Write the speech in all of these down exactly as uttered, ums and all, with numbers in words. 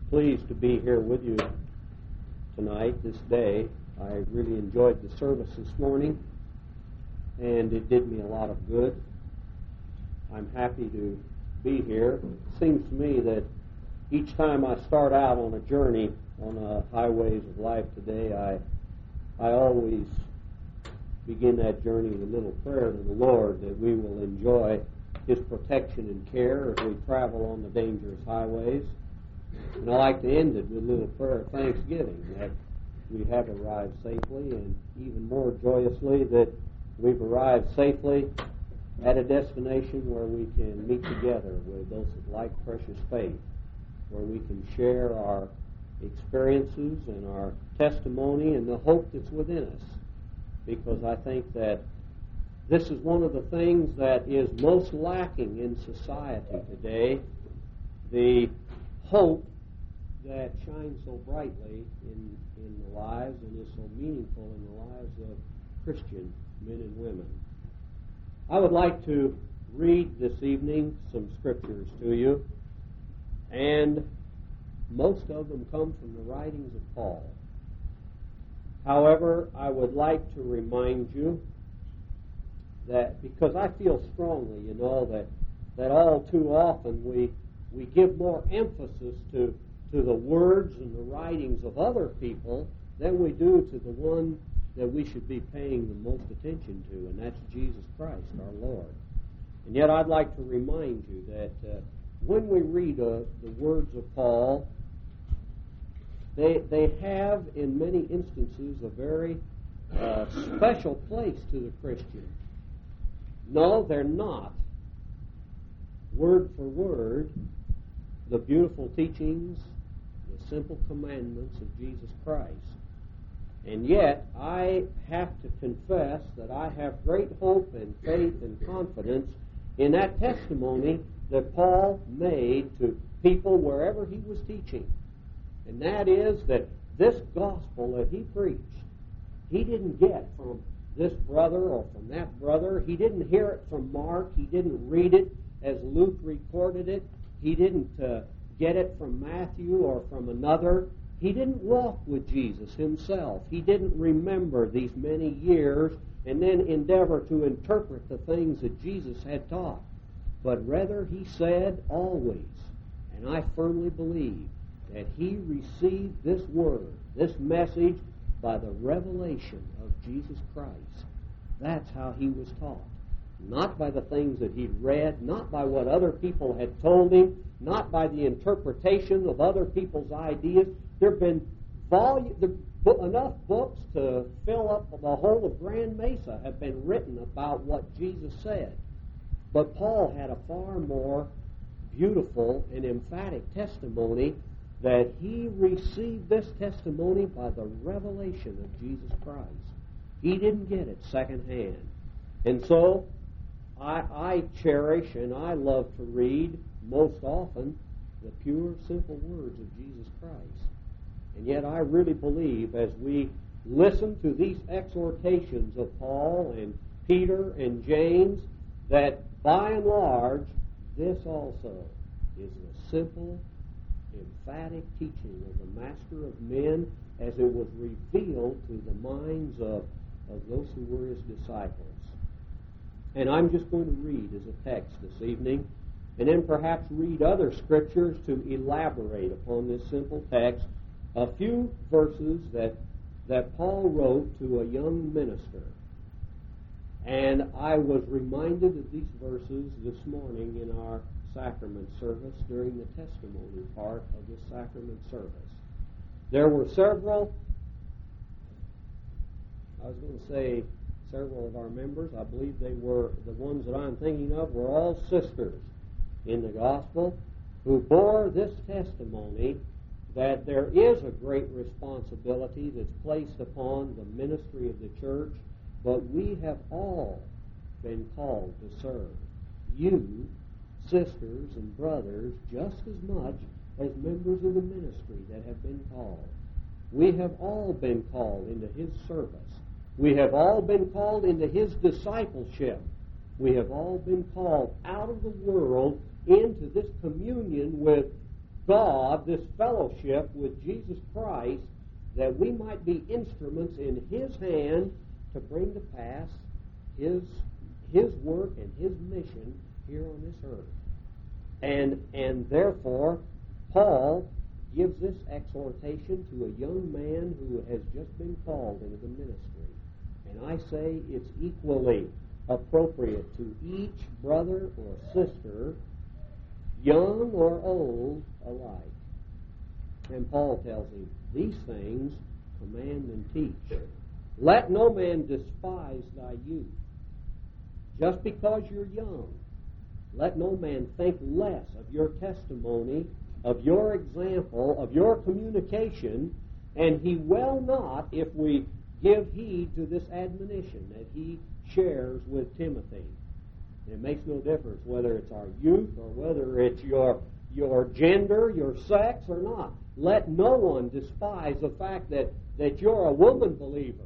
pleased to be here with you tonight, this day. I really enjoyed the service this morning, and it did me a lot of good. I'm happy to be here. It seems to me that each time I start out on a journey on the highways of life today, I I always begin that journey with a little prayer to the Lord that we will enjoy His protection and care as we travel on the dangerous highways. And I like to end it with a little prayer of thanksgiving that we have arrived safely, and even more joyously that we've arrived safely at a destination where we can meet together with those of like precious faith, where we can share our experiences and our testimony and the hope that's within us. Because I think that this is one of the things that is most lacking in society today, the hope that shines so brightly in, in the lives and is so meaningful in the lives of Christian men and women. I would like to read this evening some scriptures to you, and most of them come from the writings of Paul. However, I would like to remind you that, because I feel strongly, you know, that, that all too often we we give more emphasis to, to the words and the writings of other people than we do to the one that we should be paying the most attention to, and that's Jesus Christ, our Lord. And yet I'd like to remind you that uh, when we read uh, the words of Paul, they, they have, in many instances, a very uh, special place to the Christian. No, they're not, word for word, the beautiful teachings, the simple commandments of Jesus Christ. And yet, I have to confess that I have great hope and faith and confidence in that testimony that Paul made to people wherever he was teaching. And that is that this gospel that he preached, he didn't get from this brother or from that brother. He didn't hear it from Mark. He didn't read it as Luke recorded it. He didn't uh, get it from Matthew or from another. He didn't walk with Jesus himself. He didn't remember these many years and then endeavor to interpret the things that Jesus had taught. But rather he said always, and I firmly believe, that he received this word, this message, by the revelation of Jesus Christ. That's how he was taught. Not by the things that he'd read, not by what other people had told him, not by the interpretation of other people's ideas. There have been volume, there, enough books to fill up the whole of Grand Mesa have been written about what Jesus said. But Paul had a far more beautiful and emphatic testimony that he received this testimony by the revelation of Jesus Christ. He didn't get it secondhand. And so I, I cherish and I love to read most often the pure, simple words of Jesus Christ. And yet I really believe as we listen to these exhortations of Paul and Peter and James that by and large this also is the simple, emphatic teaching of the Master of men as it was revealed to the minds of, of those who were his disciples. And I'm just going to read as a text this evening, and then perhaps read other scriptures to elaborate upon this simple text, a few verses that, that Paul wrote to a young minister. And I was reminded of these verses this morning in our sacrament service during the testimony part of the sacrament service. There were several, I was going to say several of our members, I believe they were, the ones that I'm thinking of were all sisters in the gospel who bore this testimony that there is a great responsibility that's placed upon the ministry of the church, but we have all been called to serve. You, sisters and brothers, just as much as members of the ministry that have been called. We have all been called into his service. We have all been called into his discipleship. We have all been called out of the world into this communion with God, this fellowship with Jesus Christ, that we might be instruments in His hand to bring to pass His His work and His mission here on this earth. And and therefore, Paul gives this exhortation to a young man who has just been called into the ministry. And I say it's equally appropriate to each brother or sister, young or old alike. And Paul tells him, these things command and teach. Let no man despise thy youth. Just because you're young, let no man think less of your testimony, of your example, of your communication, and he will not if we give heed to this admonition that he shares with Timothy. It makes no difference whether it's our youth or whether it's your your gender, your sex or not. Let no one despise the fact that, that you're a woman believer,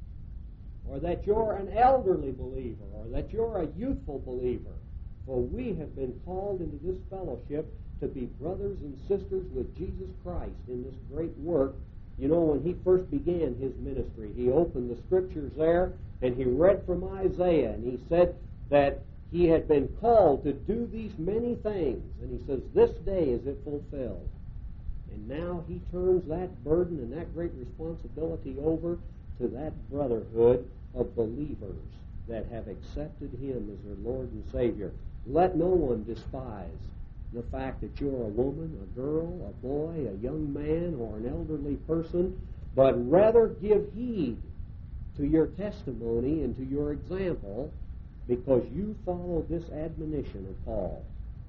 or that you're an elderly believer, or that you're a youthful believer. For we have been called into this fellowship to be brothers and sisters with Jesus Christ in this great work. You know, when he first began his ministry, he opened the Scriptures there, and he read from Isaiah, and he said that he had been called to do these many things. And he says, this day is it fulfilled. And now he turns that burden and that great responsibility over to that brotherhood of believers that have accepted him as their Lord and Savior. Let no one despise the fact that you're a woman, a girl, a boy, a young man, or an elderly person, but rather give heed to your testimony and to your example, because you follow this admonition of Paul.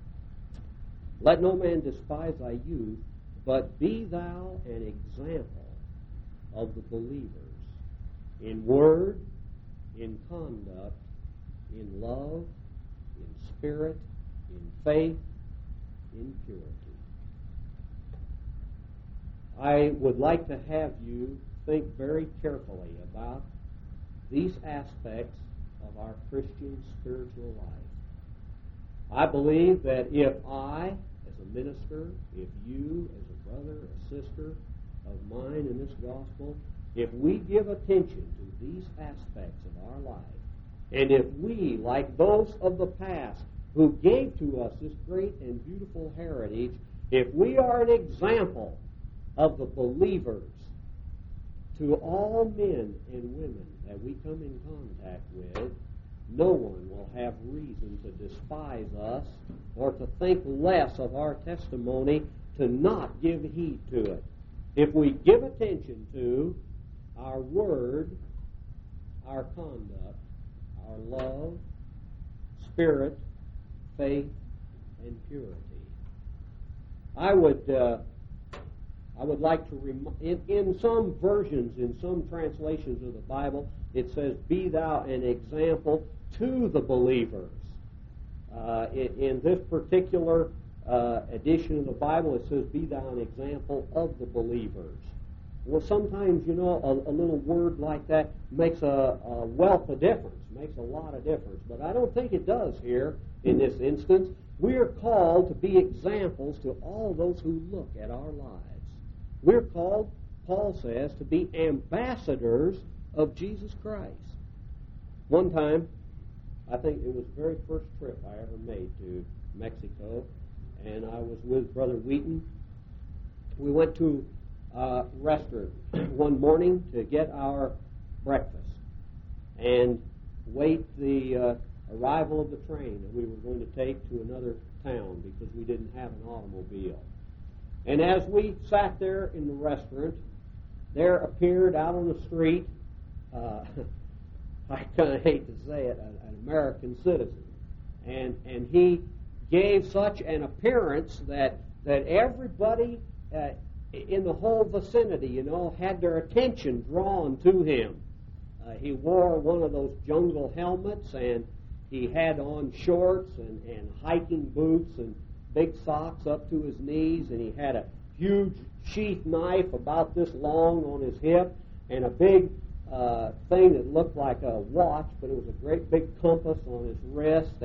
Let no man despise thy youth, but be thou an example of the believers in word, in conduct, in love, in spirit, in faith, in purity. I would like to have you think very carefully about these aspects of our Christian spiritual life. I believe that if I, as a minister, if you, as a brother, a sister of mine in this gospel, if we give attention to these aspects of our life, and if we, like those of the past who gave to us this great and beautiful heritage, if we are an example of the believers to all men and women that we come in contact with, no one will have reason to despise us or to think less of our testimony, to not give heed to it. If we give attention to our word, our conduct, our love, spirit, faith, and purity. I would uh, I would like to rem- in, in some versions, in some translations of the Bible, it says, "Be thou an example to the believers." Uh, in, in this particular uh, edition of the Bible, it says, "Be thou an example of the believers." Well, sometimes, you know, a, a little word like that makes a, a wealth of difference, makes a lot of difference. But I don't think it does here in this instance. We are called to be examples to all those who look at our lives. We're called, Paul says, to be ambassadors of Jesus Christ. One time, I think it was the very first trip I ever made to Mexico, and I was with Brother Wheaton. We went to Uh, restaurant one morning to get our breakfast and wait the uh, arrival of the train that we were going to take to another town because we didn't have an automobile. And as we sat there in the restaurant, there appeared out on the street, uh, I kind of hate to say it, an, an American citizen. And and he gave such an appearance that, that everybody uh, in the whole vicinity, you know, had their attention drawn to him. Uh, he wore one of those jungle helmets, and he had on shorts and, and hiking boots and big socks up to his knees, and he had a huge sheath knife about this long on his hip, and a big uh, thing that looked like a watch, but it was a great big compass on his wrist, and,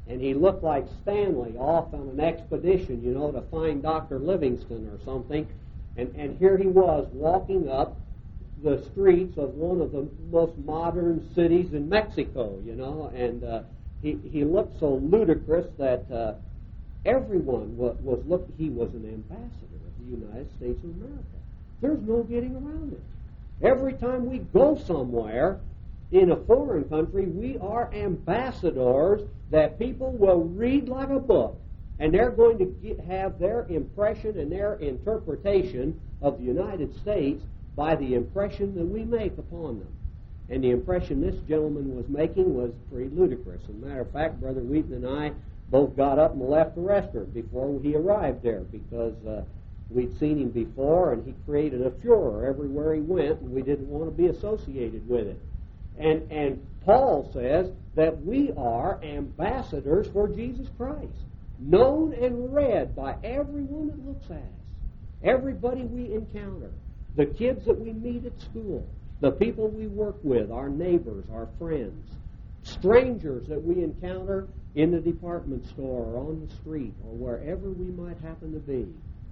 And he looked like Stanley off on an expedition, you know, to find Doctor Livingston or something. And, and here he was walking up the streets of one of the most modern cities in Mexico, you know. And uh, he, he looked so ludicrous that uh, everyone was, was look. He was an ambassador of the United States of America. There's no getting around it. Every time we go somewhere in a foreign country, we are ambassadors that people will read like a book, and they're going to get, have their impression and their interpretation of the United States by the impression that we make upon them. And the impression this gentleman was making was pretty ludicrous. As a matter of fact, Brother Wheaton and I both got up and left the restaurant before he arrived there, because uh, we'd seen him before, and he created a furor everywhere he went, and we didn't want to be associated with it. And, and Paul says that we are ambassadors for Jesus Christ, known and read by everyone that looks at us, everybody we encounter, the kids that we meet at school, the people we work with, our neighbors, our friends, strangers that we encounter in the department store or on the street or wherever we might happen to be.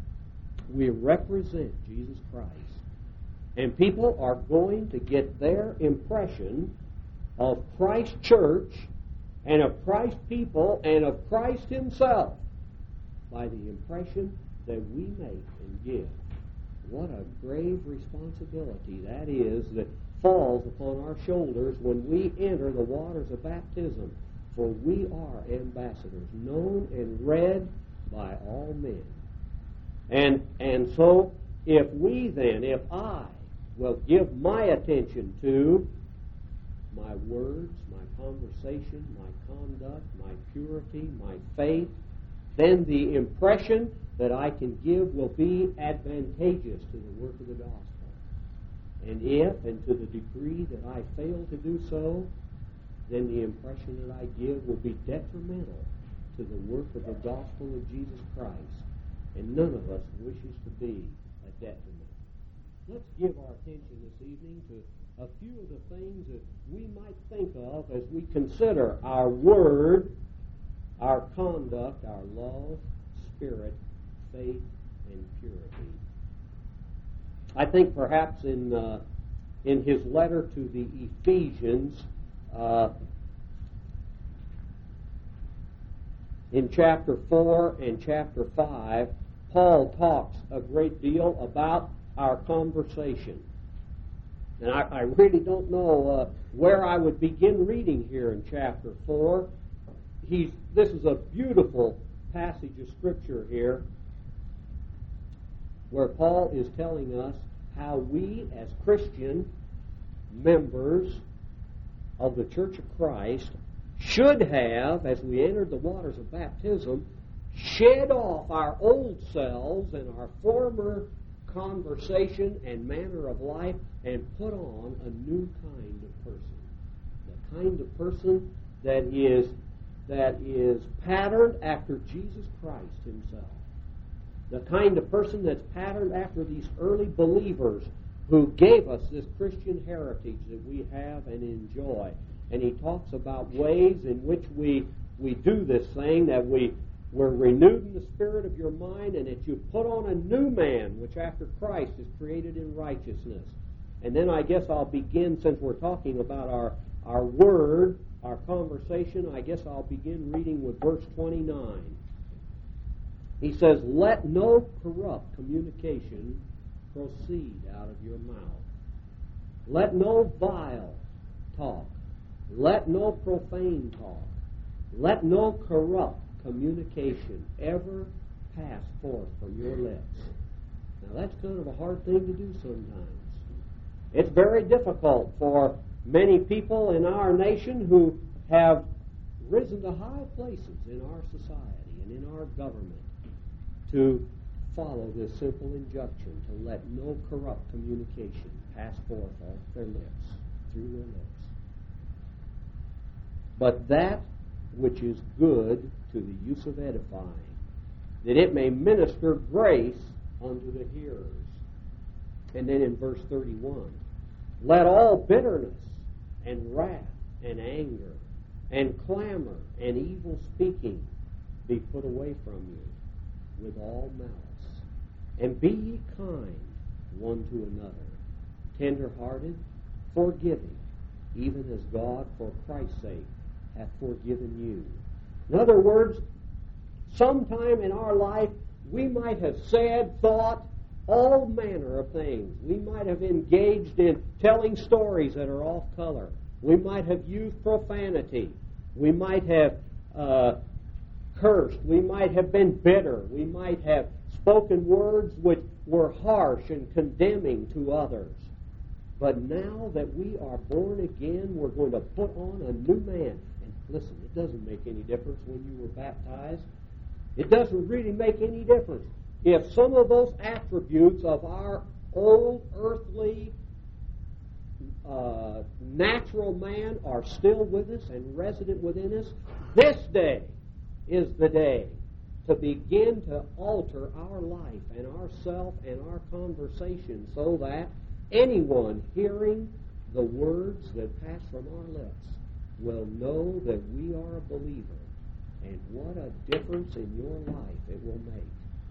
We represent Jesus Christ. And people are going to get their impression of Christ's church and of Christ's people and of Christ himself by the impression that we make and give. What a grave responsibility that is that falls upon our shoulders when we enter the waters of baptism. For we are ambassadors, known and read by all men. And, and so if we then, if I will give my attention to my words, my conversation, my conduct, my purity, my faith, then the impression that I can give will be advantageous to the work of the gospel. And if, and to the degree that I fail to do so, then the impression that I give will be detrimental to the work of the gospel of Jesus Christ. And none of us wishes to be a detriment. Let's give our attention this evening to a few of the things that we might think of as we consider our word, our conduct, our love, spirit, faith, and purity. I think perhaps in uh, in his letter to the Ephesians, uh, in chapter four and chapter five, Paul talks a great deal about our conversation. And I, I really don't know uh, where I would begin reading here in chapter four. He's, this is a beautiful passage of Scripture here where Paul is telling us how we as Christian members of the Church of Christ should have, as we entered the waters of baptism, shed off our old selves and our former conversation and manner of life and put on a new kind of person. The kind of person that is that is patterned after Jesus Christ himself. The kind of person that's patterned after these early believers who gave us this Christian heritage that we have and enjoy. And he talks about ways in which we we do this thing, that we We're renewed in the spirit of your mind, and that you put on a new man, which after Christ is created in righteousness. And then I guess I'll begin, since we're talking about our, our word, our conversation, I guess I'll begin reading with verse twenty-nine. He says, "Let no corrupt communication proceed out of your mouth. Let no vile talk. Let no profane talk. Let no corrupt communication ever pass forth from your lips." Now that's kind of a hard thing to do sometimes. It's very difficult for many people in our nation who have risen to high places in our society and in our government to follow this simple injunction to let no corrupt communication pass forth off their lips, through their lips. But that which is good to the use of edifying, that it may minister grace unto the hearers. And then in verse thirty-one, "Let all bitterness and wrath and anger and clamor and evil speaking be put away from you with all malice. And be ye kind one to another, tender-hearted, forgiving, even as God for Christ's sake hath forgiven you. In other words, sometime in our life we might have said, thought, all manner of things. We might have engaged in telling stories that are off color. We might have used profanity. We might have uh, cursed. We might have been bitter. We might have spoken words which were harsh and condemning to others. But now that we are born again, we're going to put on a new man. And listen, it doesn't make any difference when you were baptized. It doesn't really make any difference. If some of those attributes of our old earthly uh, natural man are still with us and resident within us, this day is the day to begin to alter our life and ourself and our conversation so that anyone hearing the words that pass from our lips will know that we are a believer, and what a difference in your life it will make.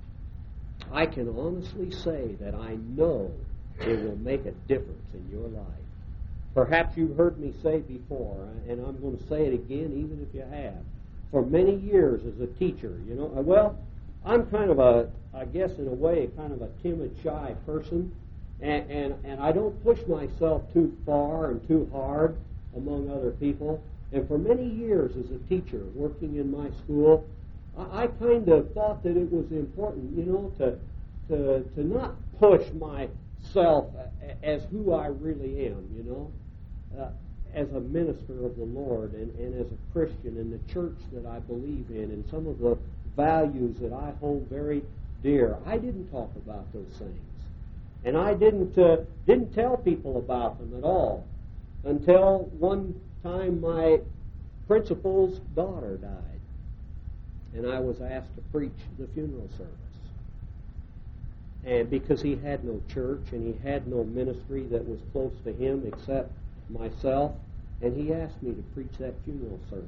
I can honestly say that I know it will make a difference in your life. Perhaps you've heard me say before, and I'm going to say it again even if you have. For many years as a teacher, you know, well, I'm kind of a, I guess in a way, kind of a timid, shy person, and, and, and I don't push myself too far and too hard among other people. And for many years as a teacher working in my school, I, I kind of thought that it was important, you know, to, to, to not push myself as who I really am, you know. Uh, as a minister of the Lord and, and as a Christian in the church that I believe in and some of the values that I hold very dear, I didn't talk about those things. And I didn't uh, didn't tell people about them at all until one time my principal's daughter died. And I was asked to preach the funeral service. And because he had no church and he had no ministry that was close to him except myself, and he asked me to preach that funeral service.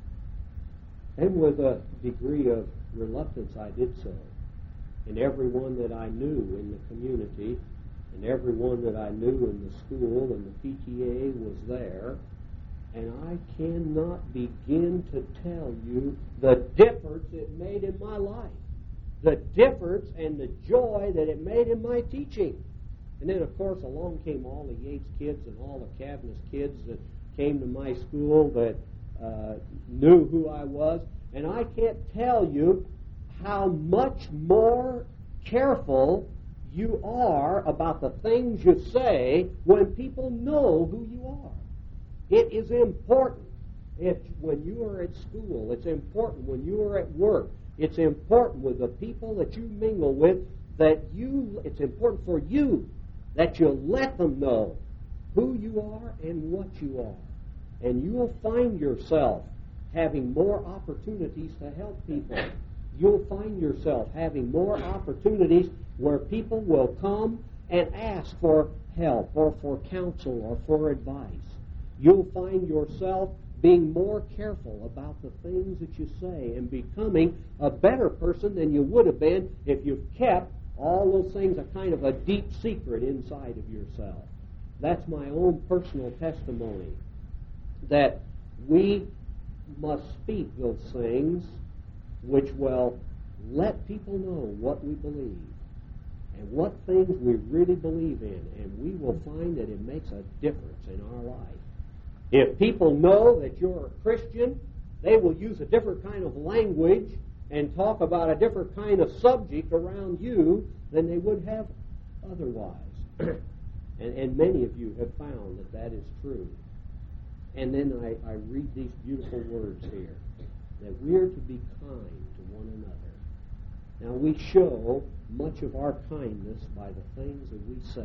And with a degree of reluctance I did so. And everyone that I knew in the community, and everyone that I knew in the school and the P T A was there, and I cannot begin to tell you the difference it made in my life, the difference and the joy that it made in my teaching. And then, of course, along came all the Yates kids and all the Cavness kids that came to my school that uh, knew who I was. And I can't tell you how much more careful you are about the things you say when people know who you are. It is important if when you are at school. It's important when you are at work. It's important with the people that you mingle with that you, it's important for you that you let them know who you are and what you are. And you will find yourself having more opportunities to help people. You'll find yourself having more opportunities where people will come and ask for help or for counsel or for advice. You'll find yourself being more careful about the things that you say and becoming a better person than you would have been if you've kept all those things a kind of a deep secret inside of yourself. That's my own personal testimony, that we must speak those things which will let people know what we believe and what things we really believe in, and we will find that it makes a difference in our life. If people know that you're a Christian, they will use a different kind of language and talk about a different kind of subject around you than they would have otherwise. and, and many of you have found that that is true. And then I, I read these beautiful words here, that we're to be kind to one another. Now, we show much of our kindness by the things that we say.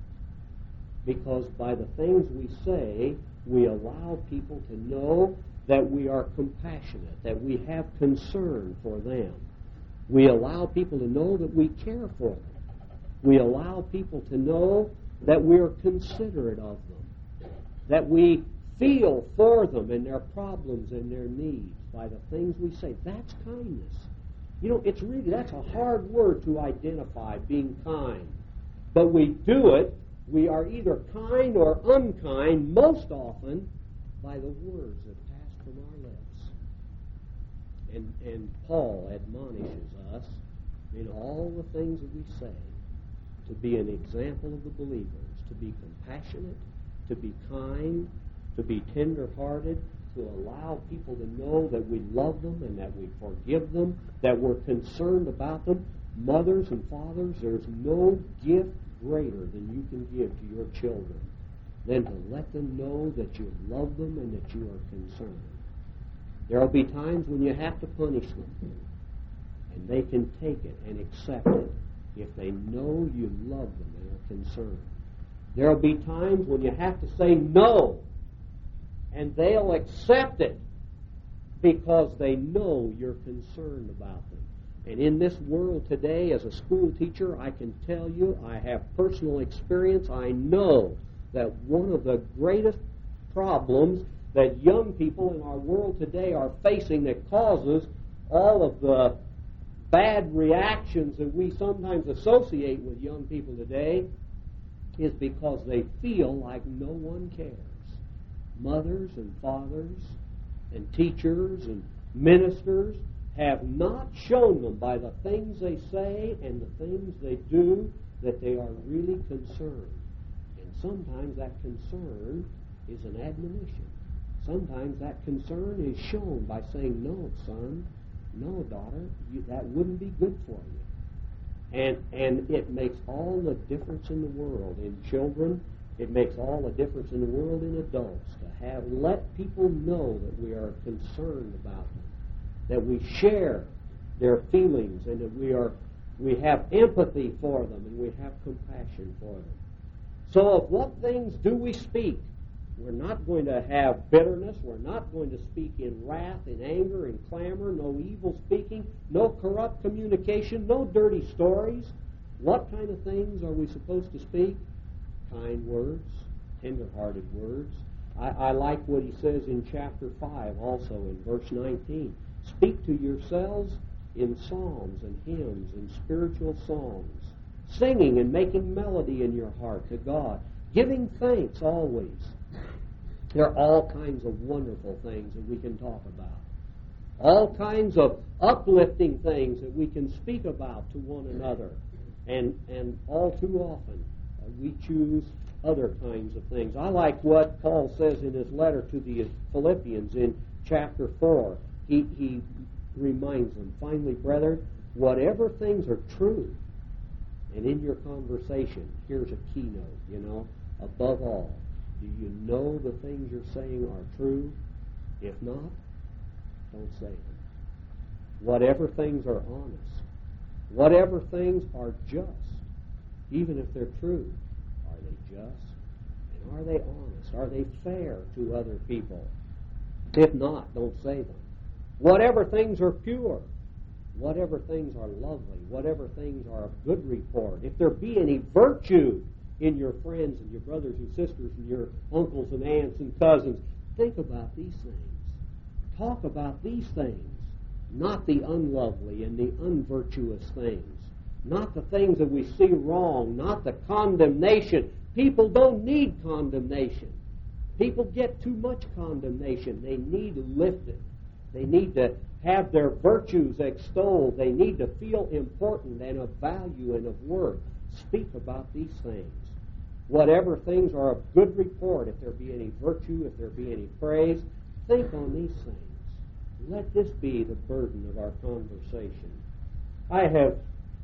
Because by the things we say, we allow people to know that we are compassionate, that we have concern for them. We allow people to know that we care for them. We allow people to know that we're considerate of them, that we feel for them and their problems and their needs by the things we say. That's kindness. You know, it's really, that's a hard word to identify, being kind. But we do it. We are either kind or unkind, most often, by the words that pass from our lips. And, and Paul admonishes us in all the things that we say to be an example of the believers, to be compassionate, to be kind, to be tender-hearted, to allow people to know that we love them and that we forgive them, that we're concerned about them. Mothers and fathers, there's no gift greater than you can give to your children than to let them know that you love them and that you are concerned. There will be times when you have to punish them, and they can take it and accept it if they know you love them and are concerned. There will be times when you have to say no, and they'll accept it because they know you're concerned about them. And in this world today, as a school teacher, I can tell you, I have personal experience. I know that one of the greatest problems that young people in our world today are facing that causes all of the bad reactions that we sometimes associate with young people today is because they feel like no one cares. Mothers and fathers and teachers and ministers have not shown them by the things they say and the things they do that they are really concerned. And sometimes that concern is an admonition. Sometimes that concern is shown by saying, no, son, no, daughter, you, that wouldn't be good for you. And, and it makes all the difference in the world in children. It makes all the difference in the world in adults to have let people know that we are concerned about them, that we share their feelings, and that we are we have empathy for them, and we have compassion for them. So of what things do we speak? We're not going to have bitterness. We're not going to speak in wrath, in anger, in clamor, no evil speaking, no corrupt communication, no dirty stories. What kind of things are we supposed to speak? Kind words, tender-hearted words. I, I like what he says in chapter five, also in verse nineteen. Speak to yourselves in psalms and hymns and spiritual songs, singing and making melody in your heart to God, giving thanks always. There are all kinds of wonderful things that we can talk about. All kinds of uplifting things that we can speak about to one another. And, and all too often, uh, we choose other kinds of things. I like what Paul says in his letter to the Philippians in chapter four. He, he reminds them, finally, brethren, whatever things are true, and in your conversation, here's a keynote, you know, above all, do you know the things you're saying are true? If not, don't say them. Whatever things are honest, whatever things are just, even if they're true, are they just? And are they honest? Are they fair to other people? If not, don't say them. Whatever things are pure, whatever things are lovely, whatever things are of good report, if there be any virtue in your friends and your brothers and sisters and your uncles and aunts and cousins, think about these things. Talk about these things, not the unlovely and the unvirtuous things, not the things that we see wrong, not the condemnation. People don't need condemnation. People get too much condemnation. They need lifted. They need to have their virtues extolled. They need to feel important and of value and of worth. Speak about these things. Whatever things are of good report, if there be any virtue, if there be any praise, think on these things. Let this be the burden of our conversation. I have,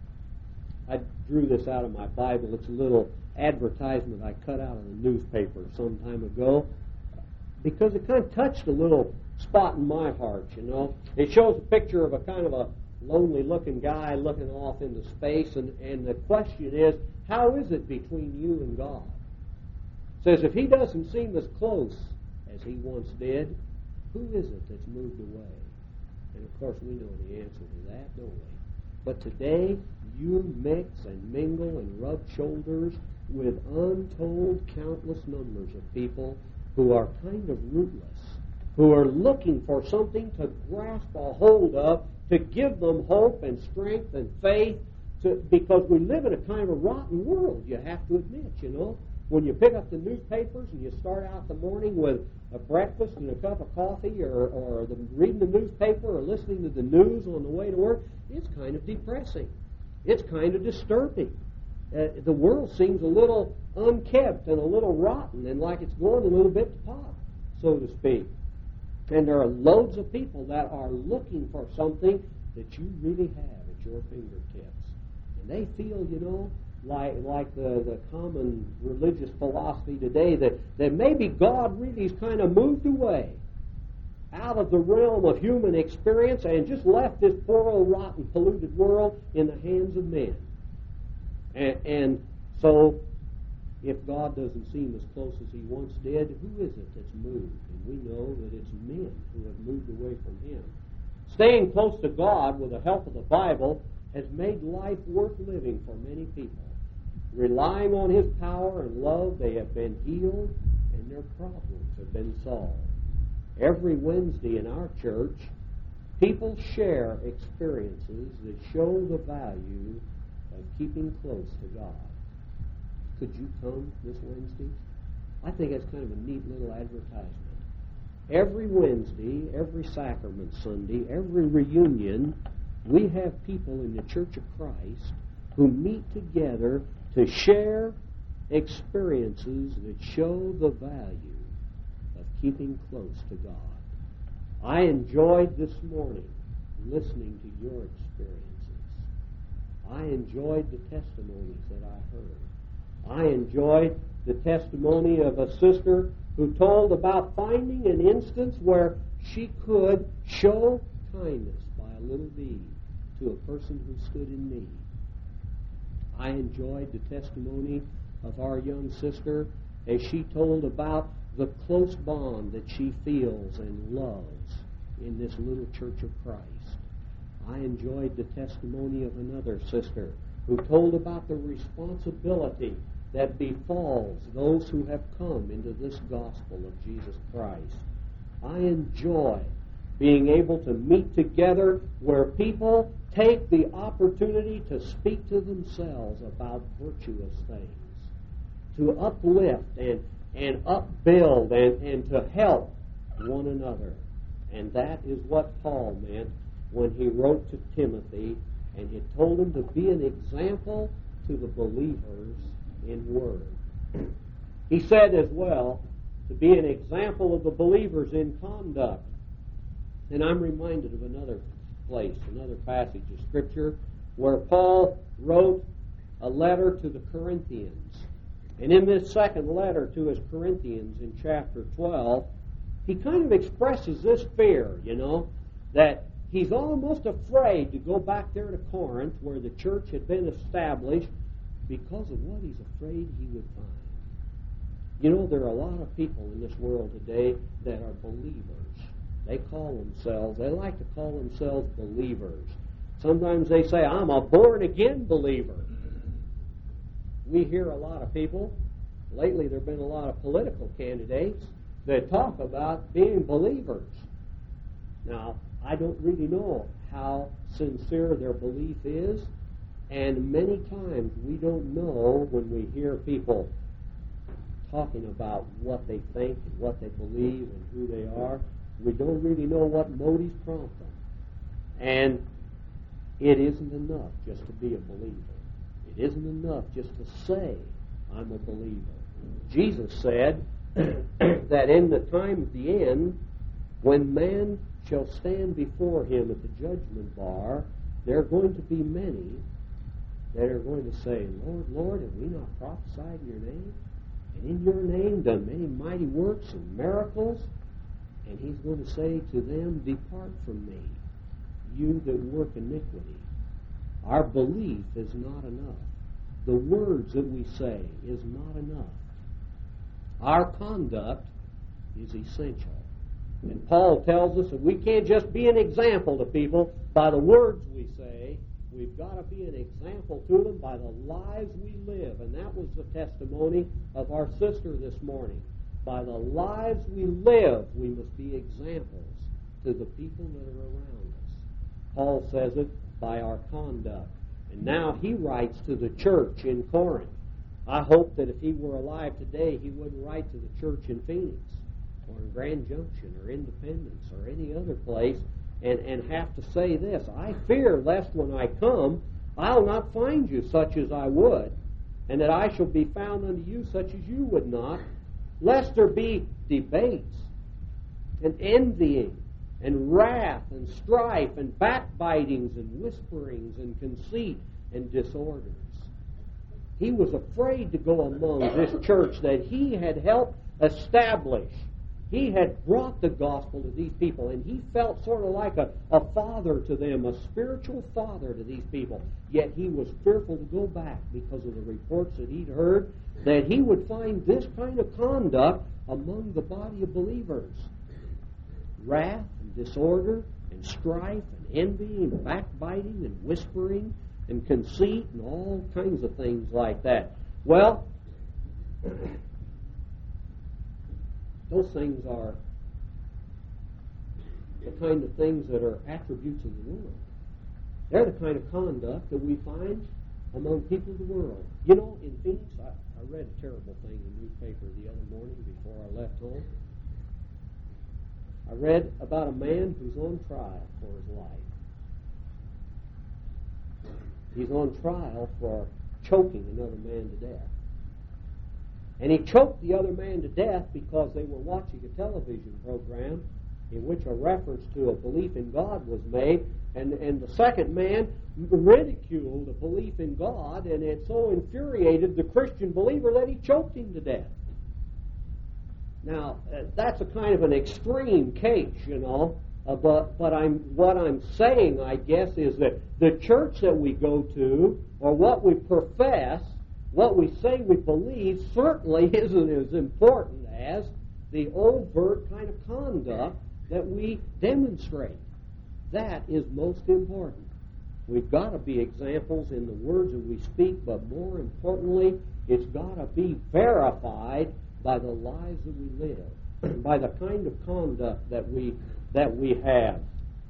I drew this out of my Bible. It's a little advertisement I cut out of the newspaper some time ago because it kind of touched a little spot in my heart, you know. It shows a picture of a kind of a lonely-looking guy looking off into space, and, and the question is, how is it between you and God? It says, if he doesn't seem as close as he once did, who is it that's moved away? And, of course, we know the answer to that, don't we? But today, you mix and mingle and rub shoulders with untold countless numbers of people who are kind of rootless, who are looking for something to grasp a hold of, to give them hope and strength and faith, to, because we live in a kind of rotten world, you have to admit, you know. When you pick up the newspapers and you start out the morning with a breakfast and a cup of coffee, or, or the, reading the newspaper or listening to the news on the way to work, it's kind of depressing. It's kind of disturbing. Uh, the world seems a little unkempt and a little rotten and like it's going a little bit to pot, so to speak. And there are loads of people that are looking for something that you really have at your fingertips. And they feel, you know, like like the, the common religious philosophy today, that, that maybe God really has kind of moved away out of the realm of human experience and just left this poor old rotten polluted world in the hands of men. And, and so if God doesn't seem as close as he once did, who is it that's moved? And we know that it's men who have moved away from him. Staying close to God with the help of the Bible has made life worth living for many people. Relying on his power and love, they have been healed and their problems have been solved. Every Wednesday in our church, people share experiences that show the value of keeping close to God. Could you come this Wednesday? I think that's kind of a neat little advertisement. Every Wednesday, every Sacrament Sunday, every reunion, we have people in the Church of Christ who meet together to share experiences that show the value of keeping close to God. I enjoyed this morning listening to your experiences. I enjoyed the testimonies that I heard. I enjoyed the testimony of a sister who told about finding an instance where she could show kindness by a little deed to a person who stood in need. I enjoyed the testimony of our young sister as she told about the close bond that she feels and loves in this little Church of Christ. I enjoyed the testimony of another sister who told about the responsibility that befalls those who have come into this gospel of Jesus Christ. I enjoy being able to meet together where people take the opportunity to speak to themselves about virtuous things, to uplift and, and upbuild and, and to help one another. And that is what Paul meant when he wrote to Timothy and he told him to be an example to the believers in word. He said as well to be an example of the believers in conduct. And I'm reminded of another place, another passage of Scripture where Paul wrote a letter to the Corinthians. And in this second letter to his Corinthians in chapter twelve, he kind of expresses this fear, you know, that he's almost afraid to go back there to Corinth where the church had been established because of what he's afraid he would find. You know, there are a lot of people in this world today that are believers. They call themselves, they like to call themselves believers. Sometimes they say, I'm a born-again believer. We hear a lot of people. Lately there have been a lot of political candidates that talk about being believers. Now, I don't really know how sincere their belief is, and many times we don't know when we hear people talking about what they think and what they believe and who they are. We don't really know what motives prompt them. And it isn't enough just to be a believer. It isn't enough just to say, I'm a believer. Jesus said that in the time of the end, when man shall stand before him at the judgment bar, there are going to be many that are going to say, Lord, Lord, have we not prophesied in your name? And in your name done many mighty works and miracles? And he's going to say to them, depart from me, you that work iniquity. Our belief is not enough. The words that we say is not enough. Our conduct is essential. And Paul tells us that we can't just be an example to people by the words we say. We've got to be an example to them by the lives we live. And that was the testimony of our sister this morning. by the lives we live, we must be examples to the people that are around us. Paul says it by our conduct. And now he writes to the church in Corinth. I hope that if he were alive today, he wouldn't write to the church in Phoenix or in Grand Junction or Independence or any other place and, and have to say this, I fear lest when I come, I'll not find you such as I would, and that I shall be found unto you such as you would not, lest there be debates and envying and wrath and strife and backbitings and whisperings and conceit and disorders. He was afraid to go among this church that he had helped establish. He had brought the gospel to these people, and he felt sort of like a, a father to them, a spiritual father to these people. Yet he was fearful to go back because of the reports that he'd heard that he would find this kind of conduct among the body of believers. Wrath and disorder and strife and envy and backbiting and whispering and conceit and all kinds of things like that. Well, those things are the kind of things that are attributes of the world. They're the kind of conduct that we find among people of the world. You know, in Phoenix, I, I read a terrible thing in the newspaper the other morning before I left home. I read about a man who's on trial for his life. He's on trial for choking another man to death. And he choked the other man to death because they were watching a television program in which a reference to a belief in God was made, and, and the second man ridiculed the belief in God, and it so infuriated the Christian believer that he choked him to death. Now, uh, that's a kind of an extreme case, you know, uh, but, but I'm, what I'm saying, I guess, is that the church that we go to, or what we profess, what we say we believe, certainly isn't as important as the overt kind of conduct that we demonstrate. That is most important. We've got to be examples in the words that we speak, but more importantly, it's got to be verified by the lives that we live, by the kind of conduct that we that we have.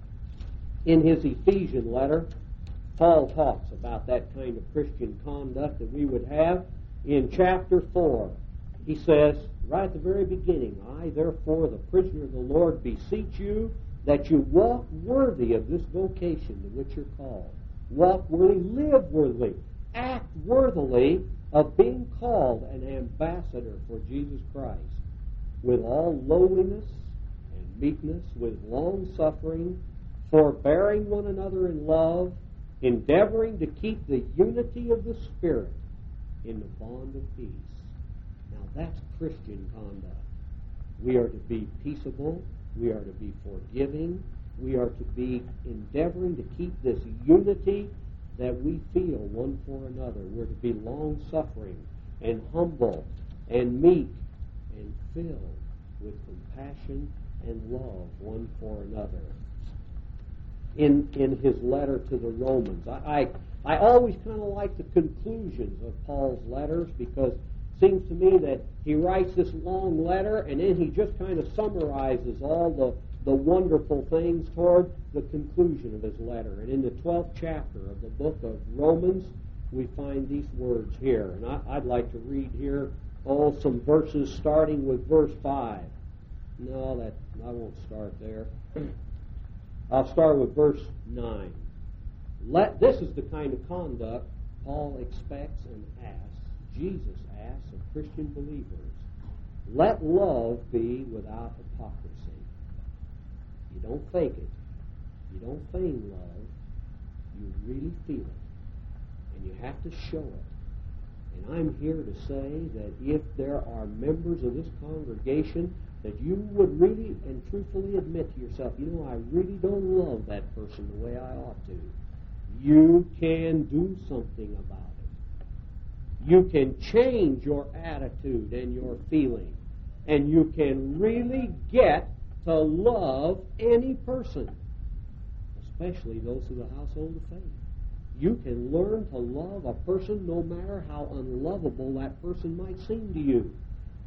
In his Ephesian letter, Paul talks about that kind of Christian conduct that we would have. In chapter four, he says, right at the very beginning, I, therefore, the prisoner of the Lord, beseech you that you walk worthy of this vocation to which you're called. Walk worthy, live worthily, act worthily of being called an ambassador for Jesus Christ, with all lowliness and meekness, with long suffering, forbearing one another in love, endeavoring to keep the unity of the Spirit in the bond of peace. Now that's Christian conduct. We are to be peaceable. We are to be forgiving. We are to be endeavoring to keep this unity that we feel one for another. We're to be long-suffering and humble and meek and filled with compassion and love one for another. In in his letter to the Romans, I I, I always kind of like the conclusions of Paul's letters, because it seems to me that he writes this long letter and then he just kind of summarizes all the the wonderful things toward the conclusion of his letter. And in the twelfth chapter of the book of Romans, we find these words here. And I, I'd like to read here, oh, some verses starting with verse five. No, that I won't start there. I'll start with verse nine. Let, this is the kind of conduct Paul expects and asks, Jesus asks of Christian believers. Let love be without hypocrisy. You don't fake it. You don't feign love. You really feel it. And you have to show it. And I'm here to say that if there are members of this congregation that you would really and truthfully admit to yourself, you know, I really don't love that person the way I ought to, you can do something about it. You can change your attitude and your feeling. And you can really get to love any person, especially those of the household of faith. You can learn to love a person no matter how unlovable that person might seem to you.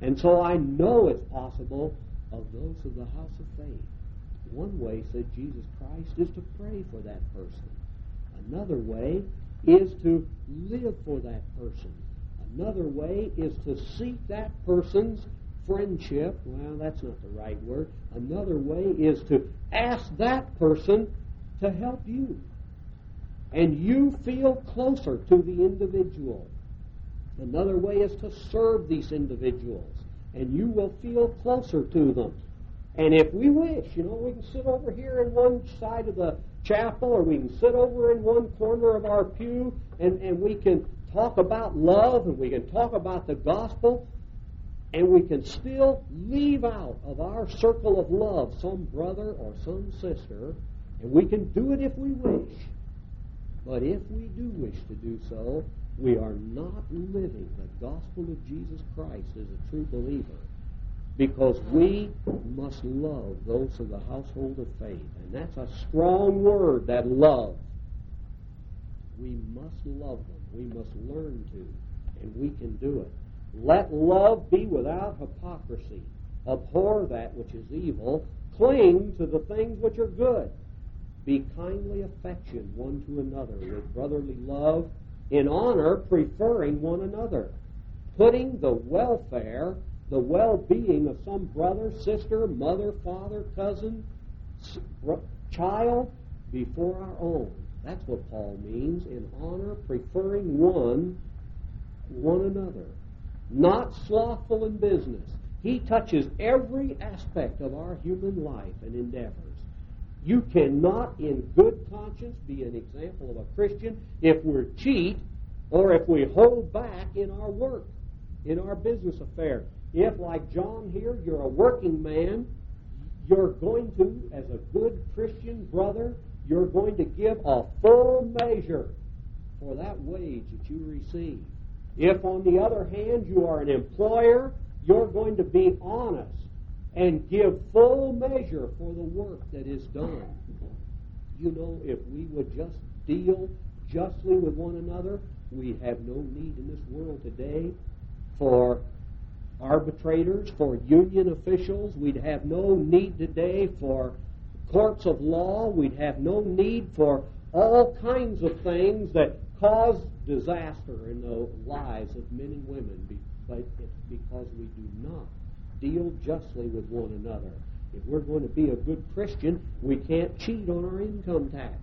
And so I know it's possible of those of the house of faith. One way, said Jesus Christ, is to pray for that person. Another way is to live for that person. Another way is to seek that person's friendship. Well, that's not the right word. Another way is to ask that person to help you. And you feel closer to the individual. Another way is to serve these individuals. And you will feel closer to them. And if we wish, you know, we can sit over here in one side of the chapel, or we can sit over in one corner of our pew, and, and we can talk about love, and we can talk about the gospel, and we can still leave out of our circle of love some brother or some sister, and we can do it if we wish. But if we do wish to do so, we are not living the gospel of Jesus Christ as a true believer, because we must love those of the household of faith. And that's a strong word, that love. We must love them. We must learn to, and we can do it. Let love be without hypocrisy. Abhor that which is evil. Cling to the things which are good. Be kindly affectioned one to another with brotherly love, in honor preferring one another, putting the welfare, the well-being of some brother, sister, mother, father, cousin, child before our own. That's what Paul means, in honor preferring one one another. Not slothful in business. He touches every aspect of our human life and endeavors. You cannot, in good conscience, be an example of a Christian if we're cheat or if we hold back in our work, in our business affairs. If, like John here, you're a working man, you're going to, as a good Christian brother, you're going to give a full measure for that wage that you receive. If, on the other hand, you are an employer, you're going to be honest and give full measure for the work that is done. You know, if we would just deal justly with one another, we have no need in this world today for arbitrators, for union officials. We'd have no need today for courts of law. We'd have no need for all kinds of things that cause disaster in the lives of men and women, but it's because we do not deal justly with one another. If we're going to be a good Christian, we can't cheat on our income tax.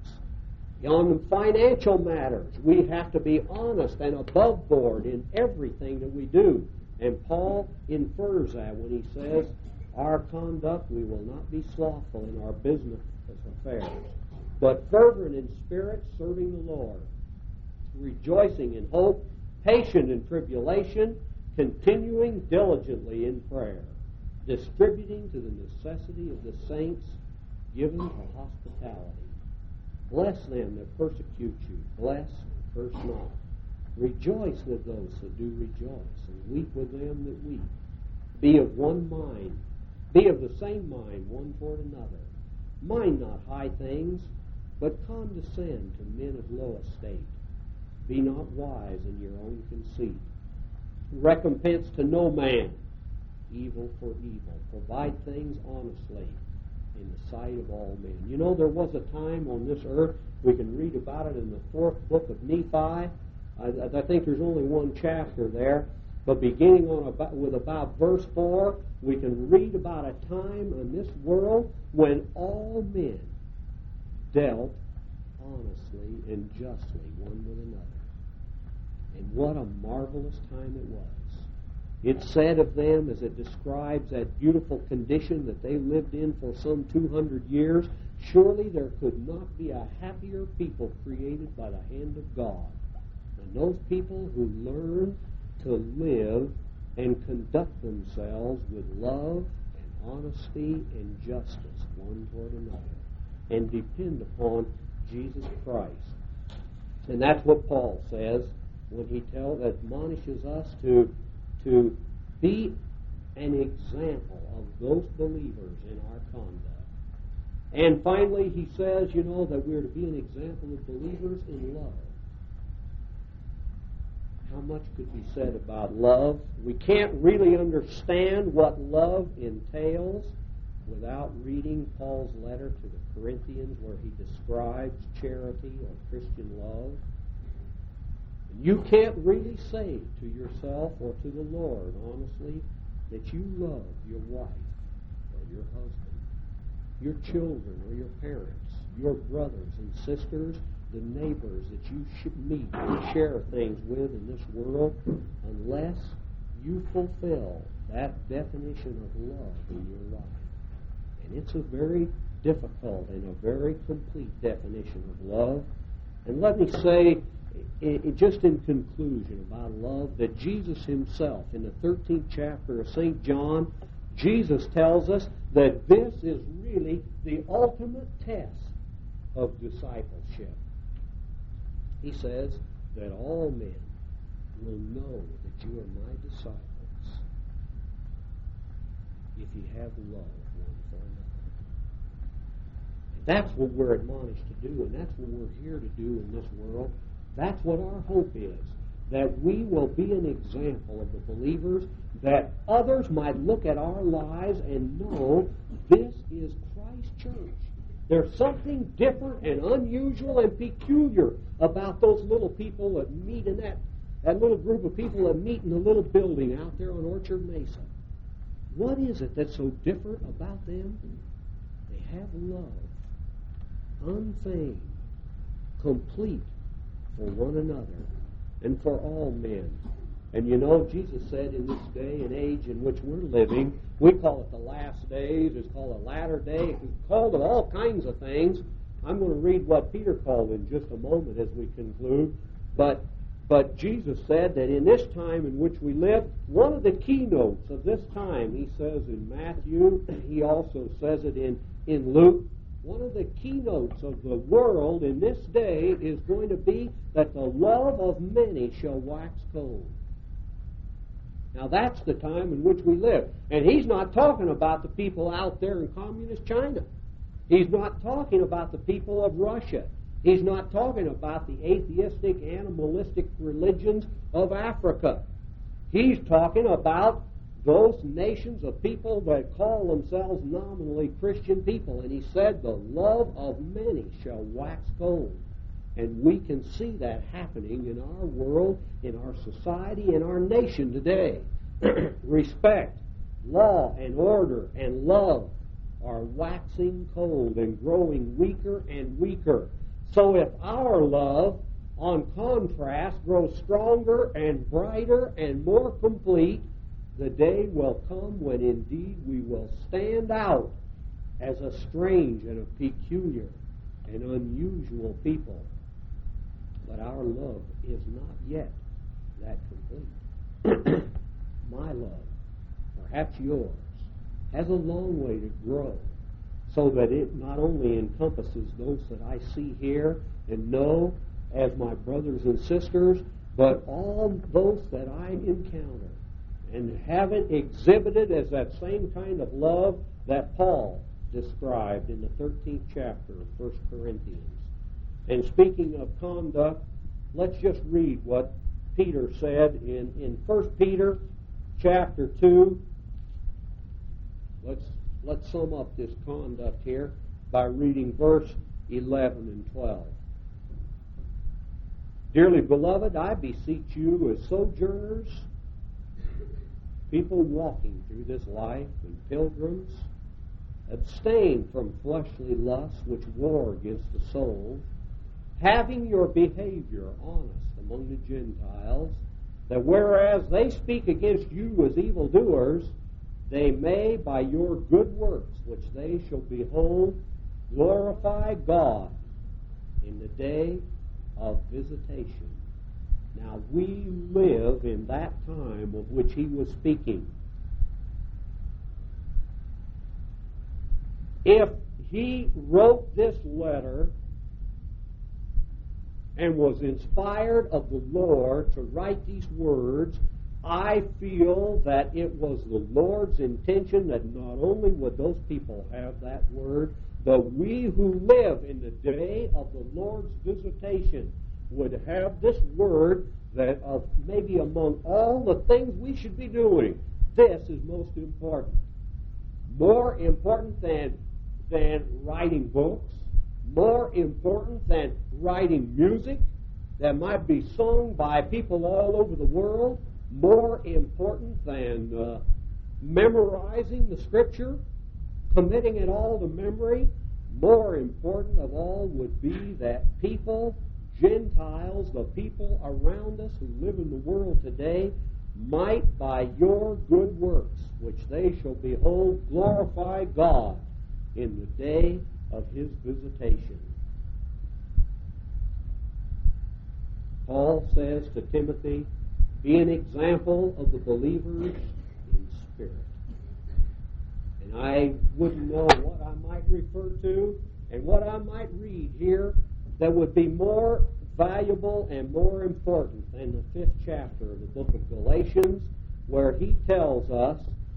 On financial matters, we have to be honest and above board in everything that we do. And Paul infers that when he says, our conduct, we will not be slothful in our business affairs, but fervent in spirit, serving the Lord, rejoicing in hope, patient in tribulation, continuing diligently in prayer, distributing to the necessity of the saints, given to hospitality. Bless them that persecute you. Bless and curse not. Rejoice with those that do rejoice, and weep with them that weep. Be of one mind. Be of the same mind one toward another. Mind not high things, but condescend to men of low estate. Be not wise in your own conceit. Recompense to no man evil for evil. Provide things honestly in the sight of all men. You know, there was a time on this earth, we can read about it in the fourth book of Nephi. I, I think there's only one chapter there, but beginning on about, with about verse four, we can read about a time in this world when all men dealt honestly and justly one with another. And what a marvelous time it was. It's said of them, as it describes that beautiful condition that they lived in for some two hundred years, surely there could not be a happier people created by the hand of God than those people who learn to live and conduct themselves with love and honesty and justice one toward another, and depend upon Jesus Christ. And that's what Paul says when he tells, admonishes us to to be an example of those believers in our conduct. And finally, he says, you know, that we're to be an example of believers in love. how much could be said about love? We can't really understand what love entails without reading Paul's letter to the Corinthians, where he describes charity or Christian love. And you can't really say to yourself or to the Lord, honestly, that you love your wife or your husband, your children or your parents, your brothers and sisters, the neighbors that you should meet and share things with in this world, unless you fulfill that definition of love in your life. And it's a very difficult and a very complete definition of love. And let me say, it, it, just in conclusion about love, that Jesus himself, in the thirteenth chapter of Saint John, Jesus tells us that this is really the ultimate test of discipleship. He says that all men will know that you are my disciples if you have love one for another. And that's what we're admonished to do, and that's what we're here to do in this world. That's what our hope is, that we will be an example of the believers, that others might look at our lives and know this is Christ's church. There's something different and unusual and peculiar about those little people that meet in that, that little group of people that meet in the little building out there on Orchard Mesa. What is it that's so different about them? They have love, unfeigned, complete for one another and for all men. And you know, Jesus said in this day and age in which we're living, we call it the last days, it's called the latter day, it's called it all kinds of things. I'm going to read what Peter called in just a moment as we conclude. But but Jesus said that in this time in which we live, one of the keynotes of this time, he says in Matthew, he also says it in, in Luke, one of the keynotes of the world in this day is going to be that the love of many shall wax cold. Now that's the time in which we live. And he's not talking about the people out there in communist China. He's not talking about the people of Russia. He's not talking about the atheistic, animalistic religions of Africa. He's talking about those nations of people that call themselves nominally Christian people. And he said, the love of many shall wax cold. And we can see that happening in our world, in our society, in our nation today. Respect, law and order and love are waxing cold and growing weaker and weaker. So if our love, on contrast, grows stronger and brighter and more complete, the day will come when indeed we will stand out as a strange and a peculiar and unusual people. But our love is not yet that complete. My love, perhaps yours, has a long way to grow, so that it not only encompasses those that I see here and know as my brothers and sisters, but all those that I encounter and have it exhibited as that same kind of love that Paul described in the thirteenth chapter of First Corinthians. And speaking of conduct, let's just read what Peter said in, in First Peter chapter two. Let's let's sum up this conduct here by reading verse eleven and twelve. Dearly beloved, I beseech you as sojourners, people walking through this life and pilgrims, abstain from fleshly lusts which war against the soul, having your behavior honest among the Gentiles, that whereas they speak against you as evildoers, they may, by your good works, which they shall behold, glorify God in the day of visitation. Now we live in that time of which he was speaking. If he wrote this letter and was inspired of the Lord to write these words, I feel that it was the Lord's intention that not only would those people have that word, but we who live in the day of the Lord's visitation would have this word that of maybe among all the things we should be doing, this is most important. More important than, than writing books, more important than writing music that might be sung by people all over the world, more important than uh, memorizing the Scripture, committing it all to memory. More important of all would be that people, Gentiles, the people around us who live in the world today, might by your good works, which they shall behold, glorify God in the day of His visitation. Paul says to Timothy, be an example of the believers in spirit. And I wouldn't know what I might refer to and what I might read here that would be more valuable and more important than the fifth chapter of the book of Galatians, where he tells us